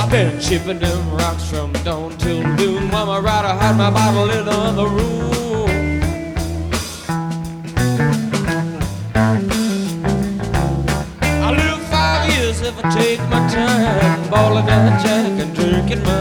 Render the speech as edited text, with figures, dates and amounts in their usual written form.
Been chipping them rocks from dawn till noon while my rider had my bottle in the other room. I live 5 years if I take my time, balling that jack and drinking my